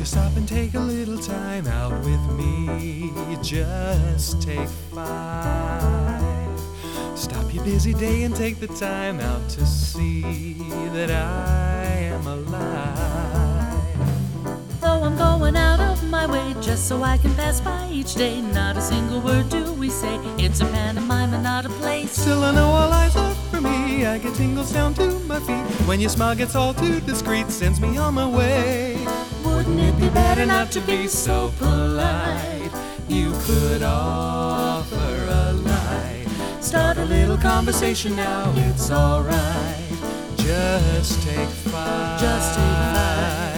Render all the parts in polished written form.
stop and take a little time out with me? Just take 5. Stop your busy day and take the time out to see that I am alive. Though I'm going out of my way just so I can pass by each day, not a single word do we say. It's a pantomime and not a place. Still I know all eyes are for me. I get tingles down to my feet when your smile gets all too discreet, sends me on my way. Wouldn't it be better not to be so polite? You could offer a light. Start a little conversation now, it's alright. Just take 5. Just take 5.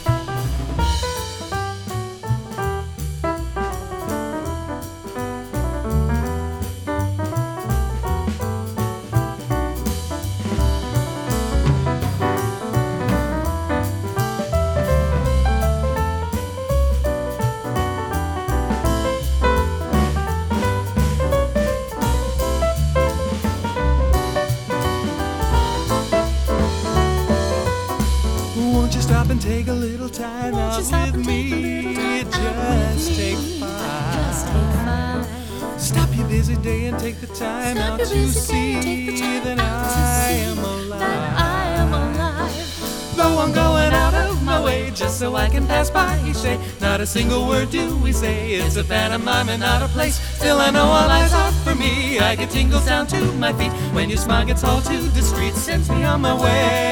Won't you stop and take a little time out with me? Just take 5. Stop your busy day and take the time out to see that I am alive. Though I'm going out of my way just so I can pass by each day, not a single word do we say. It's a pantomime and not a place. Still I know all eyes are for me. I get tingles down to my feet when your smile gets all too discreet, sends me on my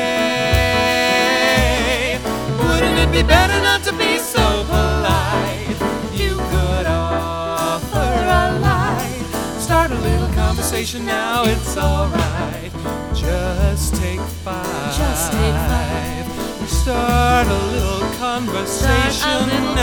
way. Wouldn't it be better not to be so polite? You could offer a light. Start a little conversation now, it's alright. Just take 5. Just take 5. Start a little conversation